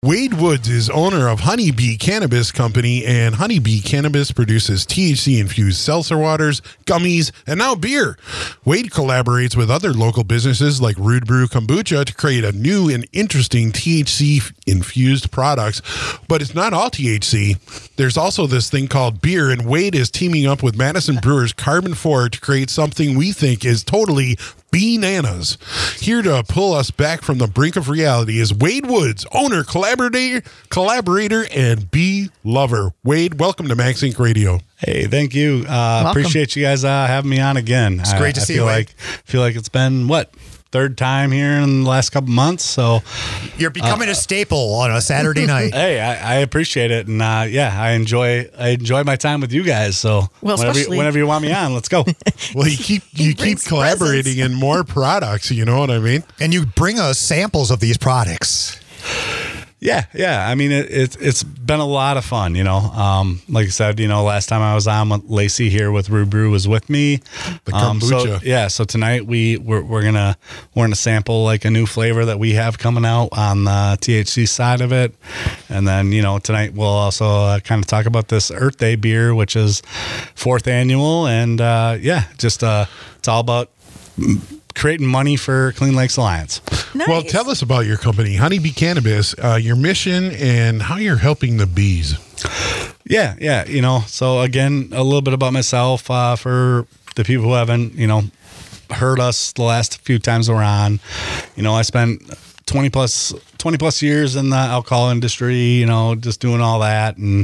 Wade Woods is owner of Honeybee Cannabis Company, and Honeybee Cannabis produces THC-infused seltzer waters, gummies, and now beer. Wade collaborates with other local businesses like Rude Brew Kombucha to create a new and interesting THC-infused products, but it's not all THC. There's also this thing called beer, and Wade is teaming up with Madison Brewers Carbon 4 to create something we think is totally bananas. Here to pull us back from the brink of reality is Wade Woods, owner, collaborator, and bee lover. Wade, welcome to Max Inc. Radio. Hey, thank you. Appreciate you guys having me on again. It's great to see you. I feel like it's been, third time here in the last couple months. So you're becoming a staple on a Saturday night. Hey, I appreciate it. And I enjoy my time with you guys. So whenever you want me on, let's go. Well, you keep collaborating in more products. You know what I mean? And you bring us samples of these products. Yeah. I mean, it's been a lot of fun, like I said, last time I was on with Lacey here with Rude Brew was with me. The kombucha. So tonight we're gonna sample like a new flavor that we have coming out on the THC side of it. And then, tonight we'll also kind of talk about this Earth Day beer, which is 4th annual. And it's all about creating money for Clean Lakes Alliance. Nice. Well, tell us about your company, Honeybee Cannabis, your mission, and how you're helping the bees. Yeah. So again, a little bit about myself for the people who haven't, heard us the last few times we're on. I spent 20 plus years in the alcohol industry, just doing all that. And,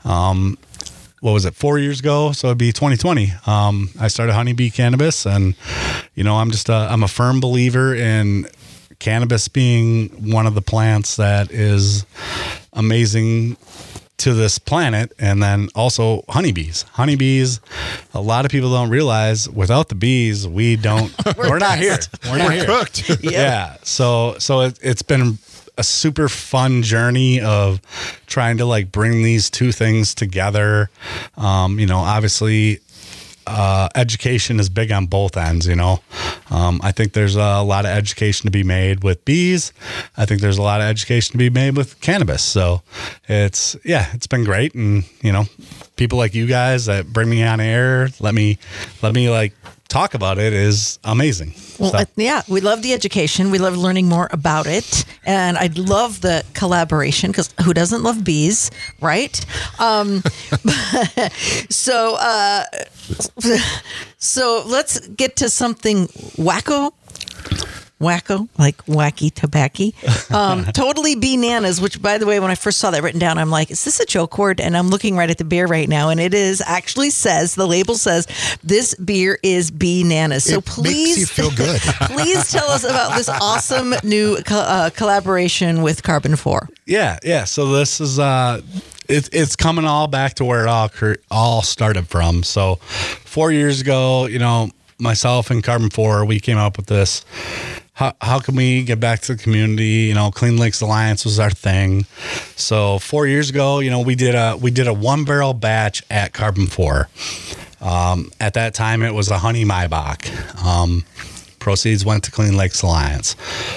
4 years ago? So it'd be 2020. I started Honeybee Cannabis, and I'm a firm believer in cannabis being one of the plants that is amazing to this planet. And then also honeybees. A lot of people don't realize without the bees, we're not here. We're cooked. Yeah. So it's been a super fun journey of trying to bring these two things together. Obviously, education is big on both ends. I think there's a lot of education to be made with bees. I think there's a lot of education to be made with cannabis. So it's been great. And, people like you guys that bring me on air, let me talk about it is amazing. Well, we love the education. We love learning more about it. And I love the collaboration because who doesn't love bees, right? So let's get to something wacko, like wacky tobacco. Totally bananas, which, by the way, when I first saw that written down, I'm like, is this a joke word? And I'm looking right at the beer right now, and it is actually the label says, this beer is bananas. So please, makes you feel good. Please tell us about this awesome new collaboration with Carbon 4. Yeah. So this is, it's coming all back to where it all started from. So 4 years ago, myself and Carbon 4, we came up with this. How can we get back to the community? Clean Lakes Alliance was our thing. So 4 years ago, we did a 1-barrel batch at Carbon 4. At that time, it was a honey Maibach. Proceeds went to Clean Lakes Alliance.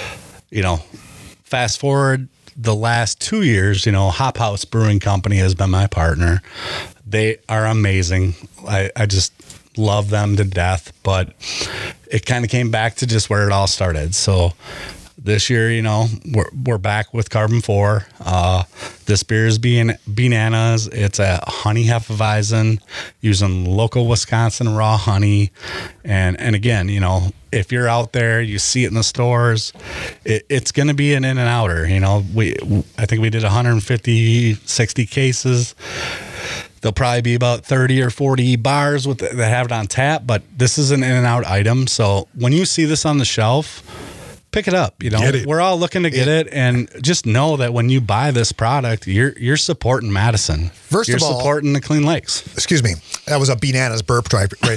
Fast forward the last 2 years, Hop House Brewing Company has been my partner. They are amazing. I just love them to death, but it kind of came back to just where it all started. So this year, we're back with Carbon 4. This beer is bananas. It's a honey Hefeweizen using local Wisconsin raw honey. And again, if you're out there, you see it in the stores, it's going to be an in and outer. I think we did 150, 60 cases. There'll probably be about 30 or 40 bars that have it on tap, but this is an in and out item. So when you see this on the shelf, pick it up. Get it. We're all looking to get it, and just know that when you buy this product, you're supporting Madison. First you're of all, supporting the Clean Lakes. Excuse me, that was a bananas burp right there.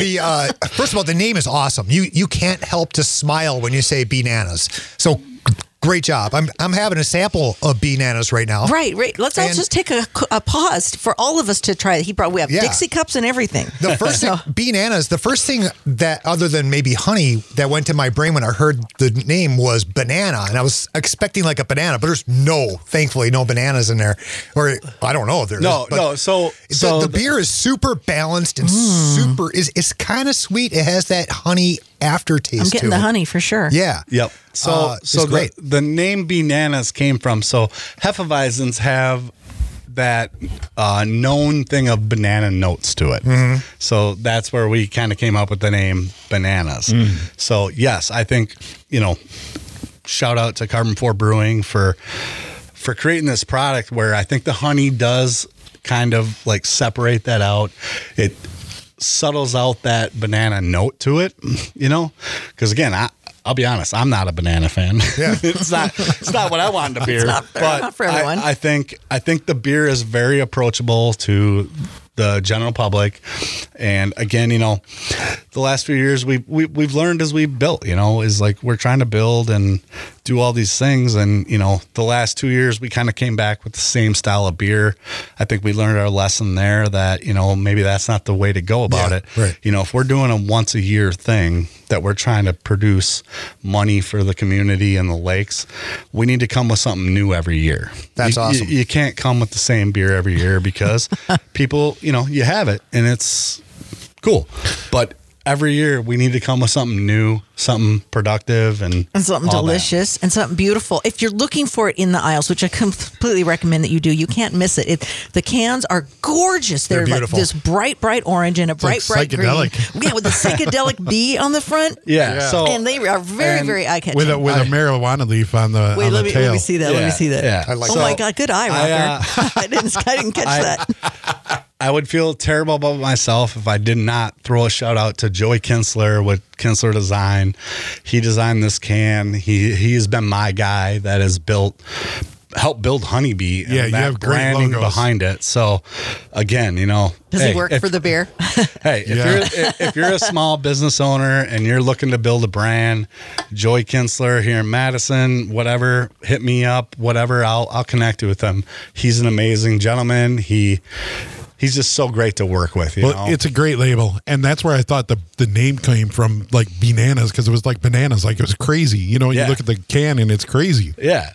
First of all, the name is awesome. You can't help to smile when you say bananas. So Great job. I'm having a sample of Bananas right now. Right. Let's all And- just take a pause for all of us to try it. We have Yeah. Dixie cups and everything. The first thing, Bananas, the first thing that, other than maybe honey, that went to my brain when I heard the name was banana. And I was expecting like a banana, but there's thankfully, no bananas in there. Or I don't know if there is. but So the beer is super balanced and super, it's kind of sweet. It has that honey aftertaste I'm getting to the it. honey for sure. Yeah. Yep. So It's so great. the name Bananas came from, so Hefeweizens have that known thing of banana notes to it. So that's where we kind of came up with the name Bananas. So yes, I think, shout out to Carbon 4 Brewing for creating this product where I think the honey does kind of like separate that out. It subtles out that banana note to it, because again, I'll be honest, I'm not a banana fan. Yeah. it's not what I want in a beer. not for everyone. I think the beer is very approachable to the general public, and again, the last few years we've learned as we've built, is like we're trying to build and do all these things, and the last 2 years we kind of came back with the same style of beer. I think we learned our lesson there that maybe that's not the way to go about it. Right. If we're doing a once a year thing that we're trying to produce money for the community and the lakes, we need to come with something new every year. That's awesome. You can't come with the same beer every year because people, you have it and it's cool. But every year we need to come with something new, something productive, and something all that. delicious and something beautiful. If you're looking for it in the aisles, which I completely recommend that you do, you can't miss it. The cans are gorgeous. They're like beautiful. this bright orange and a bright like green. psychedelic. Yeah, with the psychedelic bee on the front. Yeah. So And they are very, and very eye-catching. with a marijuana leaf on the Wait, on the let tail. me see that. Let me see that. Yeah. I like Oh that. my God, good eye, Rocker. I didn't catch that. I would feel terrible about myself if I did not throw a shout out to Joey Kinsler with Kinsler Design. He designed this can. He has been my guy that has helped build Honeybee. And Yeah, you that have great branding logos. behind it. So again, Does he work for the beer? Hey, if you're a small business owner and you're looking to build a brand, Joey Kinsler here in Madison, whatever, hit me up, whatever, I'll connect you with him. He's an amazing gentleman. He's just so great to work with. You know? It's a great label, and that's where I thought the name came from, like Bananas, because it was like bananas, like it was crazy. You Yeah. look at the can and it's crazy. Yeah.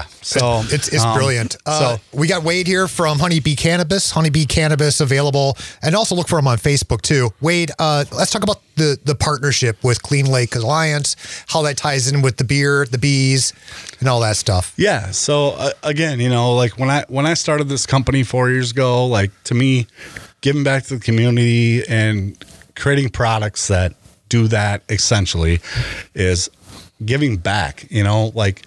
So It's brilliant. So We got Wade here from Honeybee Cannabis. Honeybee Cannabis available, and also look for him on Facebook too. Wade, let's talk about the partnership with Clean Lake Alliance, how that ties in with the beer, the bees, and all that stuff. yeah. So again, like when I started this company 4 years ago, like to me, giving back to the community and creating products that do that essentially is giving back. Like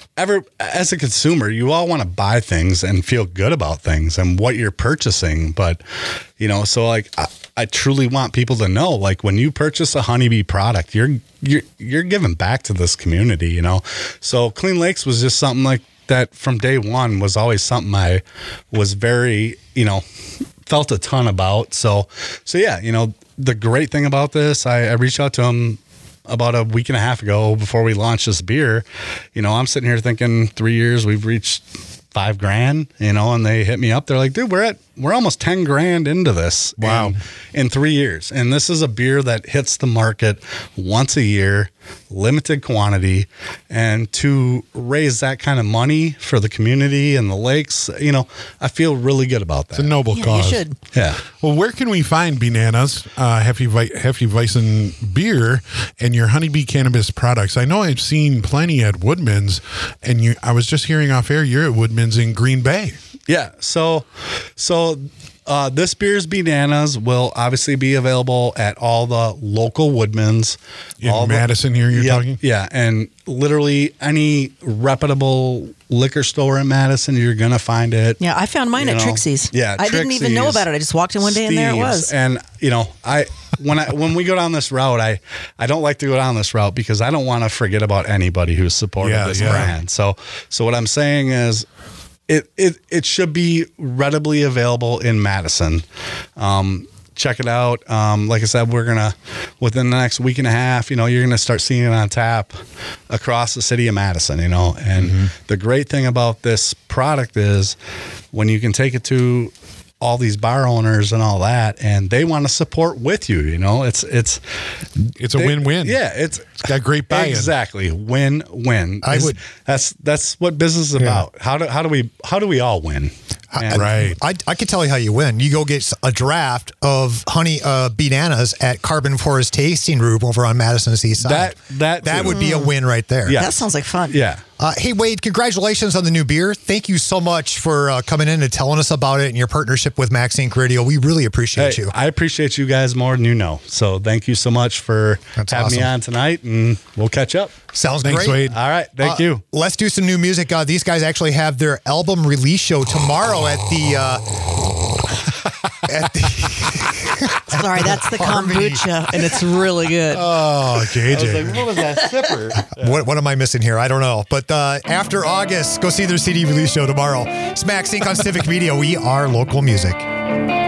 as a consumer, you all want to buy things and feel good about things and what you're purchasing, but so like I truly want people to know, like when you purchase a Honeybee product, you're giving back to this community. So Clean Lakes was just something like that from day one, was always something I was very felt a ton about. So yeah, the great thing about this, I reached out to him about a week and a half ago before we launched this beer. I'm sitting here thinking 3 years, we've reached $5,000, and they hit me up. They're like, dude, we're almost 10 grand into this. Wow. In 3 years. And this is a beer that hits the market once a year, limited quantity, and to raise that kind of money for the community and the lakes, I feel really good about that. It's a noble Yeah, you cause. should. Yeah. Well, where can we find Bananas, Hefeweizen beer, and your Honeybee Cannabis products? I know I've seen plenty at Woodman's, and I was just hearing off air you're at Woodman's in Green Bay. Yeah. So this beer's Bananas will obviously be available at all the local Woodmans. In Madison here, you're talking? Yeah. And literally any reputable liquor store in Madison, you're going to find it. Yeah, I found mine at Trixie's. Yeah. I didn't even know Trixie's, about it. I just walked in one day and there it was. And, when we go down this route, I don't like to go down this route because I don't want to forget about anybody who's supported this brand. So what I'm saying is, it should be readily available in Madison. check it out. Like I said, we're gonna within the next week and a half, you know, you're gonna start seeing it on tap across the city of Madison, you know. And the great thing about this product is when you can take it to all these bar owners and all that, and they want to support with you, you know, it's a win-win. Yeah, it's got great buy-in. Exactly, win-win. That's what business is about. How do we all win? And Right. I can tell you how you win. You go get a draft of honey bananas at Carbon Forest Tasting Room over on Madison Seaside. That would be a win right there. Yeah. That sounds like fun. Yeah. Hey, Wade, congratulations on the new beer. Thank you so much for coming in and telling us about it and your partnership with Max Inc. Radio. We really appreciate you. I appreciate you guys more than you know. So thank you so much for having me on tonight, and we'll catch up. Sounds Thanks, great. Wade. All right. Thank you. Let's do some new music. These guys actually have their album release show tomorrow at the... Sorry, that's the kombucha, and it's really good. Oh, JJ. What was that sipper? What am I missing here? I don't know. But after August, go see their CD release show tomorrow. It's Max Inc. on Civic Media. We are local music.